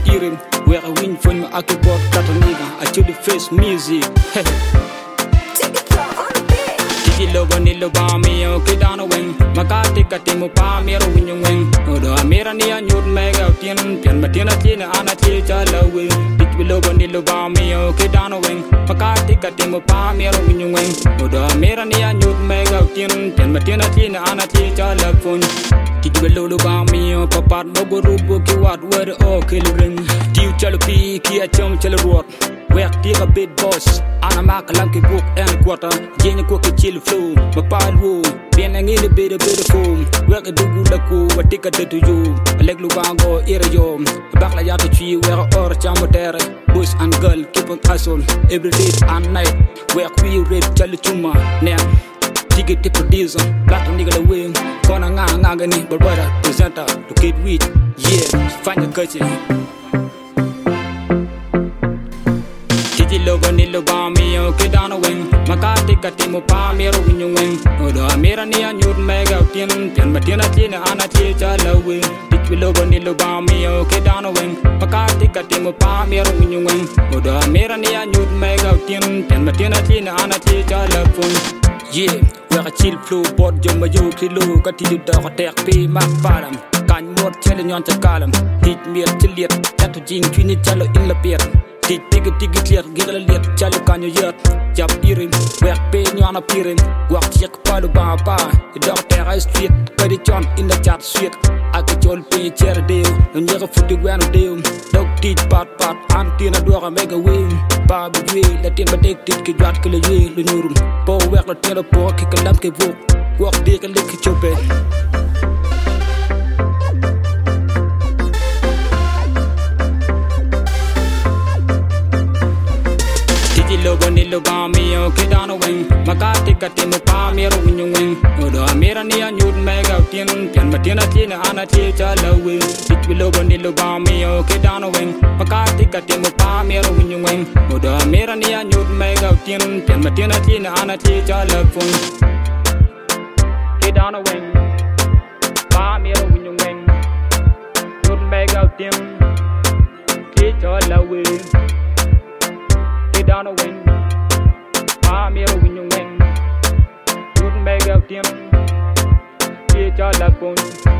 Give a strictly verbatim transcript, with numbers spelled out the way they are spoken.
irim where I win from my akibot kataniga I choose the face music Tiki logo ni loba mi o kidana wing makati katimu pa mero winyung wing odo amira ni anyud mega tien pian matina tina ana ti chalawe Tiki logo ni loba mi o kidana wing makati katimu pa mero winyung wing odo amira ni anyud mega tien pian matina tina ana ti chalawe Tiki logo mi o papat logo rubo ki wat word o killing tiu chalapi ki achom chalruot Wek tiga big boss Ana makalam ki book and quarter Jenny cookie chill flow Mapal woo Bien ang ili bit a bit of foam Wek a dugu laku Watika to you Leg lubango ira yo Bakla yaki tree Wek or chamotere Boys and girl keep on hustle Every day and night Wek we rip chalichuma Nen Tiga tip producer Plata nigga the wing Kona nga nga gani Barbara presenter To kid weed Yeah Find your culture Logo ni loba mi o kidana wing makati katimu pa mero winyung wing odo amira ni anyud mega tien tien matina tina ana ti chalawe Tiki logo ni loba mi o kidana wing makati katimu pa mero winyung wing odo amira ni anyud mega tien tien matina tina ana ti chalawe Yeah weka chill flow bot jomba yo kilo katilu da tek pi mak param kan mot chele nyon takalam tit mir tiliet tatu jing twini chalo in la pier Tik tik tik clear gila liat chalo kanyo yat jab irim wek pe nyana pirim wak yak palu ba ba dog terra street kadi chon in the chat sweet ak chol pe cher deu nyega futi gwan deu dog tit pat pat antina doga mega wing ba bi we la tin ba tek tit ki jat ke le we lu nurum po wek la telo po ki kalam ke vok wak de ke lek chope Logo ni loba mi o kidana wing makati katimu pa mero winyung wing odo amira ni anyud mega tien pian matina tina ana ti chalawe Tiki logo ni loba mi o kidana wing makati katimu pa mero winyung wing odo amira ni anyud mega tien pian matina tina ana ti chalawe Kidana wing pa mero winyung wing nyud mega tien ti chalawe Kidana wing Pa mero winyung wing Yud mega tiem Ti chalapon